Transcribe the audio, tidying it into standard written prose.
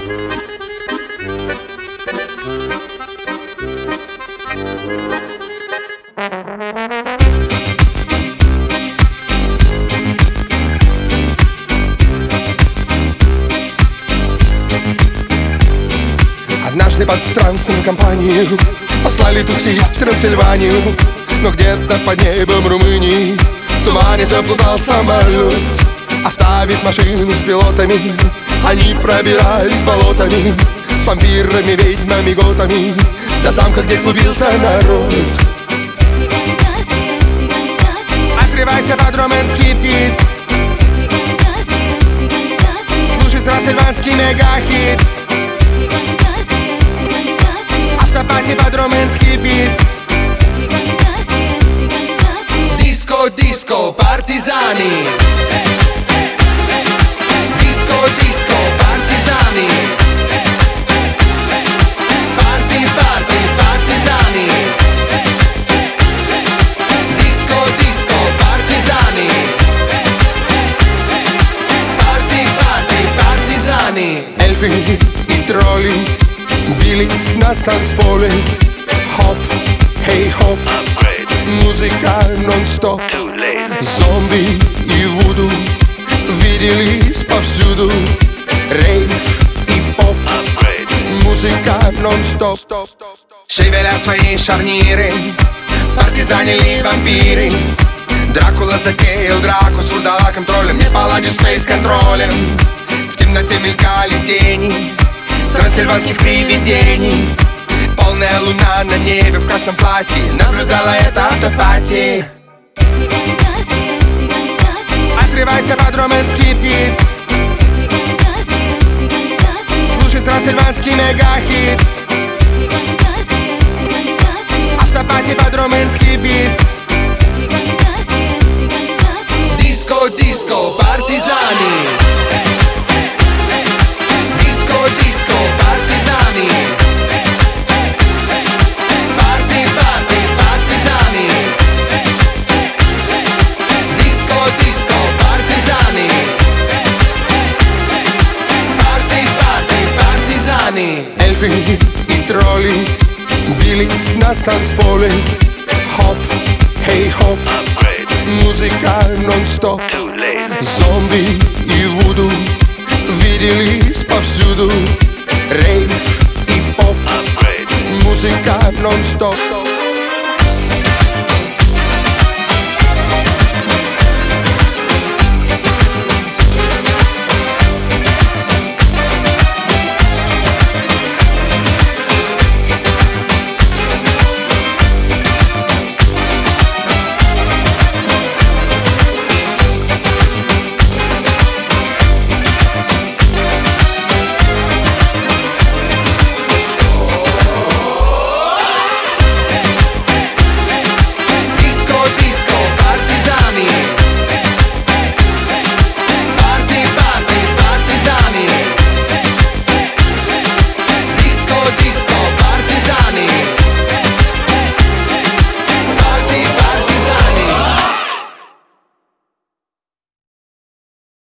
Однажды под трансом компанию послали тусить в Трансильванию, но где-то под небом Румынии в тумане заплутал самолет. Оставив машину с пилотами, они пробирались болотами с вампирами, ведьмами, готами до замка, где клубился народ. Цыганизация, цыганизация. Отрывайся под румынский бит. Цыганизация, цыганизация. Слушай трансильванский мегахит. Цыганизация, цыганизация. Автопати под румынский бит. Цыганизация, цыганизация. Диско, диско, партизани. Диско, диско, партизани. Парти, парти, партизани. Диско, диско, партизани. Парти, парти, партизани. Эльфы и тролли бились на танцполе. Хоп, хей, хоп. Музыка нон-стоп. Зомби и вуду виделись повсюду. Рейв и поп. Музыка нон-стоп. Шевеля свои шарниры, партизанили вампиры. Дракула затеял драку с вурдалаком-троллем, не поладив с фейс-контролем. В темноте мелькали тени трансильванских привидений. Полная луна на небе в красном платье наблюдала это автопати. Цыганизация, цыганизация. Отрывайся под румынский бит. Цыганизация, цыганизация. Слушай трансильванский мегахит. Цыганизация, цыганизация. Автопати под румынский бит. Цыганизация, цыганизация. Диско, диско, партизани. Диско, диско, партизани. Парти, парти, партизани. Диско, диско, партизани. Парти, парти, партизани. Эльфы и тролли бились на танцполе. Хоп, хей, хоп. Музыка нон-стоп. Зомби и вуду виделись повсюду. Рейв и поп. Музыка нон-стоп.